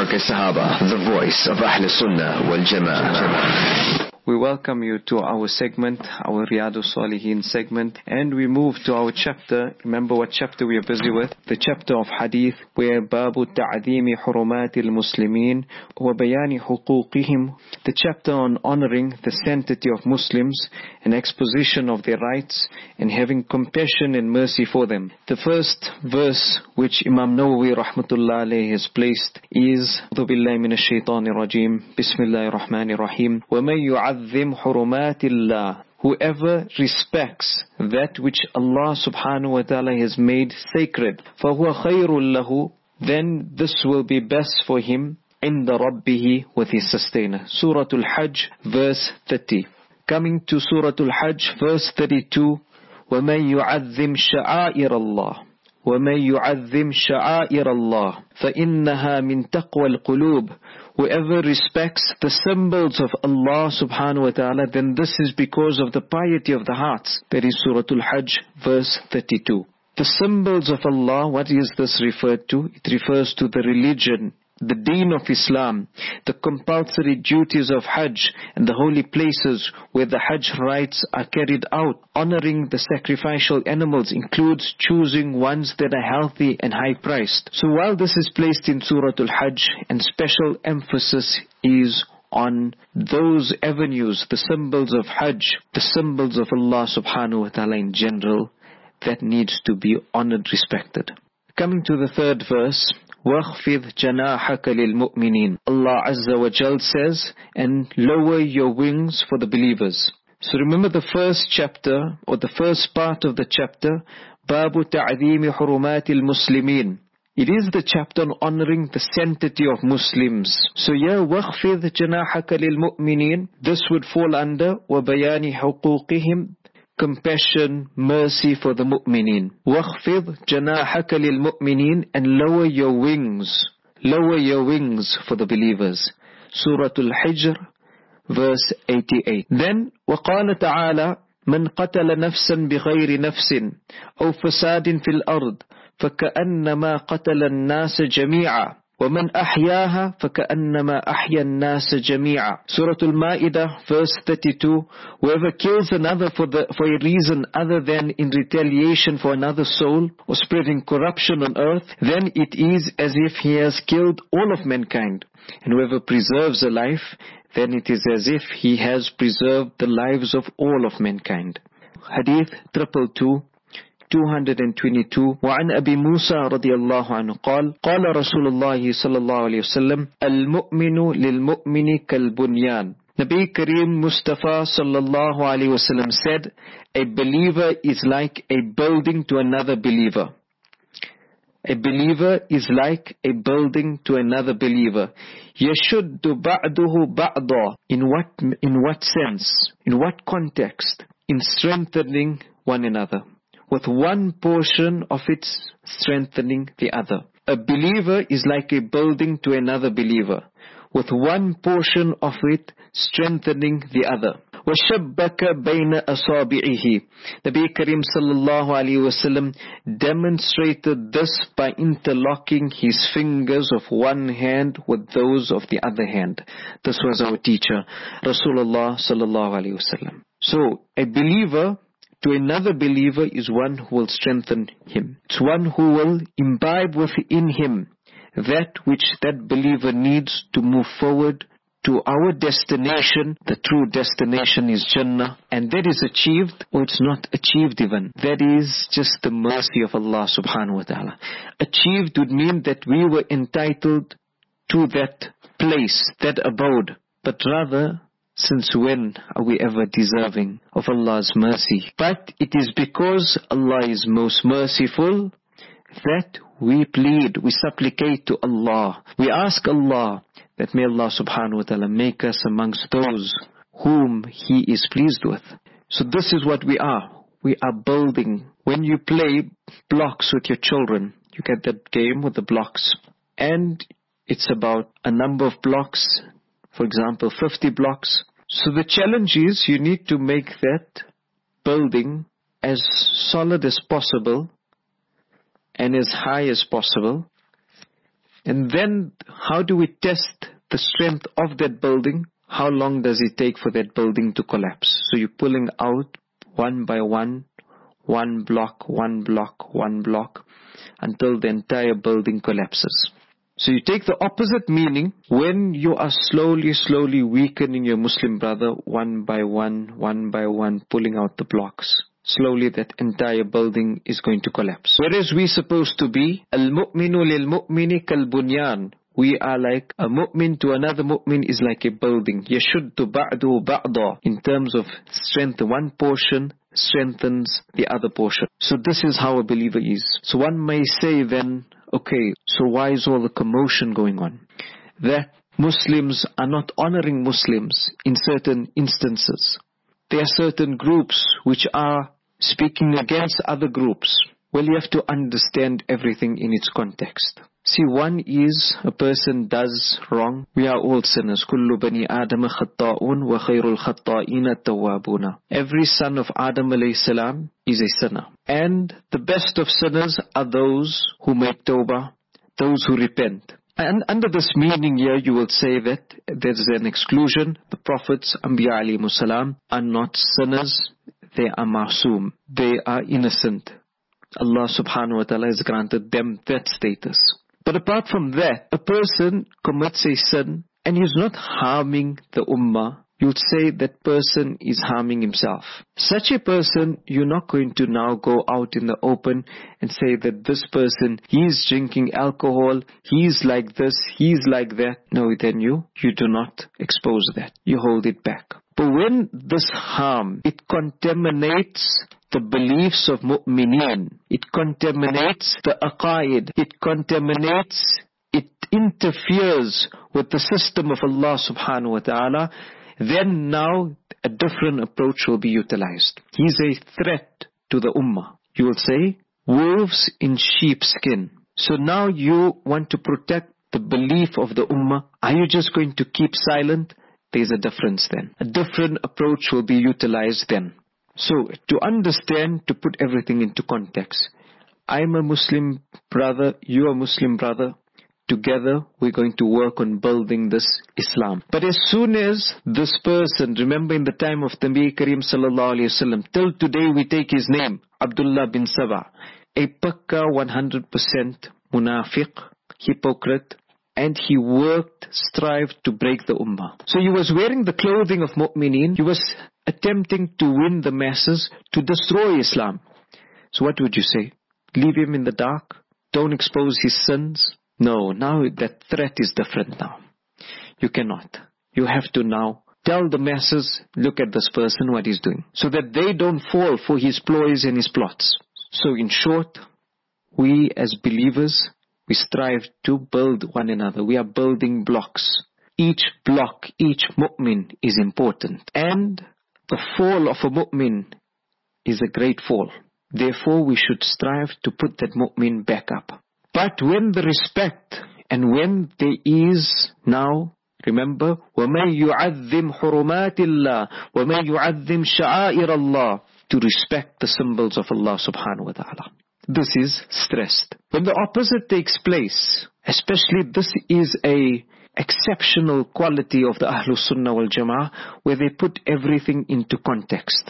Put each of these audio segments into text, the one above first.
Markaz Sahaba, the voice of Ahl Sunnah wal Jama'ah. We welcome you to our segment, our Riyadus Salihin segment, and we move to our chapter. Remember what chapter we are busy with? The chapter of Hadith, where Babu Ta'adhimi Hurumatil Muslimin wa Bayani Huquqihim, the chapter on honoring the sanctity of Muslims and exposition of their rights and having compassion and mercy for them. The first verse which Imam Nawawi rahmatullah alayhi has placed is A'udhu billahi minash shaitanir rajim, Bismillahir Rahmanir Rahim, wa man yu'adhim hurumatillah. Whoever respects that which Allah subhanahu wa ta'ala has made sacred, فَهُوَ خَيْرٌ لَهُ, then this will be best for him عِنْدَ رَبِّهِ, with his sustainer. Surah Al-Hajj, verse 30. Coming to Surah Al-Hajj, verse 32, وَمَن يُعَذِّمْ شَعَائِرَ اللَّهِ وَمَن يُعَذِّمْ شَعَائِرَ اللَّهِ فَإِنَّهَا مِن تَقْوَى الْقُلُوبِ. Whoever respects the symbols of Allah subhanahu wa ta'ala, then this is because of the piety of the hearts. That is Surah Al-Hajj, verse 32. The symbols of Allah, what is this referred to? It refers to the religion, the deen of Islam, the compulsory duties of Hajj and the holy places where the Hajj rites are carried out. Honoring the sacrificial animals includes choosing ones that are healthy and high-priced. So while this is placed in Surah Al-Hajj, and special emphasis is on those avenues, the symbols of Hajj, the symbols of Allah subhanahu wa ta'ala in general, that needs to be honored, respected. Coming to the third verse, وَاخْفِضْ جَنَاحَكَ لِلْمُؤْمِنِينَ. Allah Azza wa Jal says, and lower your wings for the believers. So remember the first chapter, or the first part of the chapter, Babu Ta'adhimi Hurumatil Muslimin. It is the chapter on honoring the sanctity of Muslims. So yeah, وَاخْفِضْ جَنَاحَكَ لِلْمُؤْمِنِينَ. This would fall under وَبَيَانِ حُقُوقِهِمْ, compassion, mercy for the mu'mineen. وَاخْفِضْ جَنَاحَكَ لِلْمُؤْمِنِينَ, and lower your wings for the believers. Surah Al-Hijr, verse 88. Then, وَقَالَ تَعَالَى مَنْ قَتَلَ نَفْسًا بِغَيْرِ نَفْسٍ أَوْ فَسَادٍ فِي الْأَرْضِ فَكَأَنَّمَا قَتَلَ النَّاسَ جَمِيعًا وَمَنْ أَحْيَاهَا فَكَأَنَّمَا أَحْيَا النَّاسَ جَمِيعًا. Surah Al-Ma'idah, verse 32. Whoever kills another for a reason other than in retaliation for another soul, or spreading corruption on earth, then it is as if he has killed all of mankind. And whoever preserves a life, then it is as if he has preserved the lives of all of mankind. Hadith 222. وعن أبي موسى رضي الله عنه قال قال رسول الله صلى الله عليه وسلم المؤمن للمؤمن كالبنيان. Nabi Kareem Mustafa sallallahu alayhi wasallam said, a believer is like a building to another believer. A believer is like a building to another believer. يَشُدُّ بَعْدُهُ بَعْضًا. In what sense? In what context? In strengthening one another, with one portion of it strengthening the other. A believer is like a building to another believer, with one portion of it strengthening the other. وَشَبَّكَ بَيْنَ أَصَابِعِهِ. Nabi Kareem sallallahu alayhi wasallam demonstrated this by interlocking his fingers of one hand with those of the other hand. This was our teacher, Rasulullah sallallahu alayhi wasallam. So, a believer to another believer is one who will strengthen him. It's one who will imbibe within him that which that believer needs to move forward to our destination. The true destination is Jannah, and that is achieved, or it's not achieved even. That is just the mercy of Allah subhanahu wa ta'ala. Achieved would mean that we were entitled to that place, that abode, but rather, since when are we ever deserving of Allah's mercy? But it is because Allah is most merciful that we plead, we supplicate to Allah. We ask Allah that may Allah subhanahu wa ta'ala make us amongst those whom He is pleased with. So this is what we are. We are building. When you play blocks with your children, you get that game with the blocks. And it's about a number of blocks. For example, 50 blocks. So the challenge is you need to make that building as solid as possible and as high as possible. And then how do we test the strength of that building? How long does it take for that building to collapse? So you're pulling out one by one block, until the entire building collapses. So you take the opposite meaning when you are slowly weakening your Muslim brother one by one, pulling out the blocks. Slowly that entire building is going to collapse. Whereas we're supposed to be al-mu'minu lil-mu'mini kal-bunyan. We are like a mu'min to another mu'min is like a building. Yashuddu ba'du ba'da. In terms of strength, one portion strengthens the other portion. So this is how a believer is. So one may say then, okay, so why is all the commotion going on? That Muslims are not honoring Muslims in certain instances. There are certain groups which are speaking against other groups. Well, you have to understand everything in its context. See, one is a person does wrong. We are all sinners. Kullu bani Adam khatta'un wa khayrul khatta'ina tawwabuna. Every son of Adam alayhi salam is a sinner. And the best of sinners are those who make tawbah, those who repent. And under this meaning here, you will say that there's an exclusion. The prophets, Anbiya alayhimus salam, are not sinners. They are ma'soom. They are innocent. Allah subhanahu wa ta'ala has granted them that status. But apart from that, a person commits a sin and he's not harming the ummah. You'd say that person is harming himself. Such a person, you're not going to now go out in the open and say that this person, he's drinking alcohol, he's like this, he's like that. No, then you do not expose that. You hold it back. But when this harm, it contaminates the beliefs of mu'mineen, it contaminates the aqaid, it interferes with the system of Allah subhanahu wa ta'ala, then now a different approach will be utilized. He's a threat to the ummah. You will say, wolves in sheep's skin. So now you want to protect the belief of the ummah. Are you just going to keep silent? There's a difference then. A different approach will be utilized then. So to understand, to put everything into context. I'm a Muslim brother, you're a Muslim brother. Together, we're going to work on building this Islam. But as soon as this person, remember in the time of the Nabi Kareem sallallahu alayhi wasallam, till today we take his name, Abdullah bin Saba, a pakka 100% munafiq, hypocrite, and he strived to break the ummah. So he was wearing the clothing of mu'mineen, he was attempting to win the masses to destroy Islam. So what would you say? Leave him in the dark? Don't expose his sins? No, now that threat is different now. You cannot. You have to now tell the masses, look at this person, what he's doing. So that they don't fall for his ploys and his plots. So in short, we as believers, we strive to build one another. We are building blocks. Each block, each mu'min is important. And the fall of a mu'min is a great fall. Therefore, we should strive to put that mu'min back up. But when the respect and when there is now, remember, وَمَنْ يُعَذِّمْ حُرُمَاتِ اللَّهِ وَمَنْ يُعَذِّمْ شَعَائِرَ اللَّهِ, to respect the symbols of Allah subhanahu wa ta'ala. This is stressed. When the opposite takes place, especially this is a exceptional quality of the Ahlus Sunnah wal Jama'ah, where they put everything into context.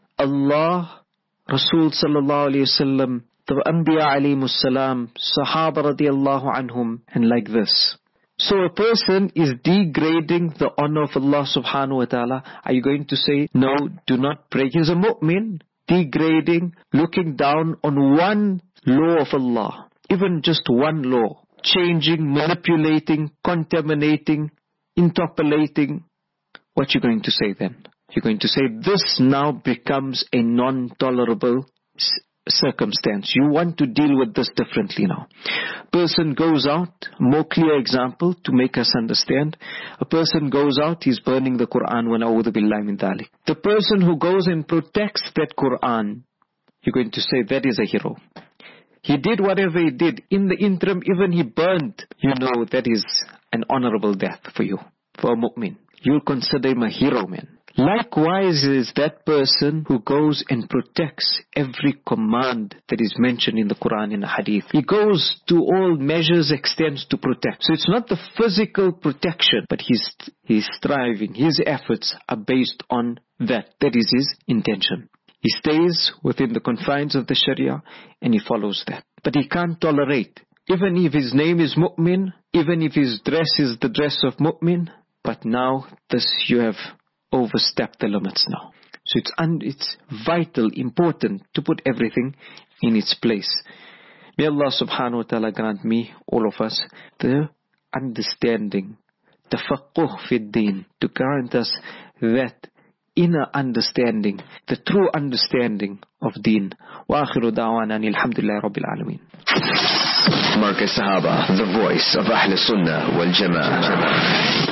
Allah, Rasul sallallahu alayhi wasallam, the Anbiya alayhimus salam, Sahaba radiyallahu anhum, and like this. So a person is degrading the honor of Allah subhanahu wa ta'ala. Are you going to say, no, do not pray? He's a mu'min. Degrading, looking down on one law of Allah, even just one law, changing, manipulating, contaminating, interpolating. What you going to say then? You're going to say this now becomes a non-tolerable circumstance. You want to deal with this differently now. Person goes out, more clear example to make us understand. A person goes out, he's burning the Quran, wa na'udhu billahi min dhalik. The person who goes and protects that Quran, you're going to say that is a hero. He did whatever he did. In the interim, even he burned. You know that is an honorable death for you, for a mu'min. You'll consider him a hero, man. Likewise is that person who goes and protects every command that is mentioned in the Quran and the Hadith. He goes to all measures, extents to protect. So it's not the physical protection, but he's striving. His efforts are based on that. That is his intention. He stays within the confines of the Sharia and he follows that. But he can't tolerate. Even if his name is Mu'min, even if his dress is the dress of Mu'min, but now this you have overstepped the limits now. So it's vital, important to put everything in its place. May Allah subhanahu wa ta'ala grant me, all of us, the understanding, tafaqquh fi din, to grant us that inner understanding, the true understanding of deen. Wa akhiru da'wana alhamdulillahi rabbil alameen. Marcus Sahaba, the voice of Ahl Sunnah wal Jama'ah.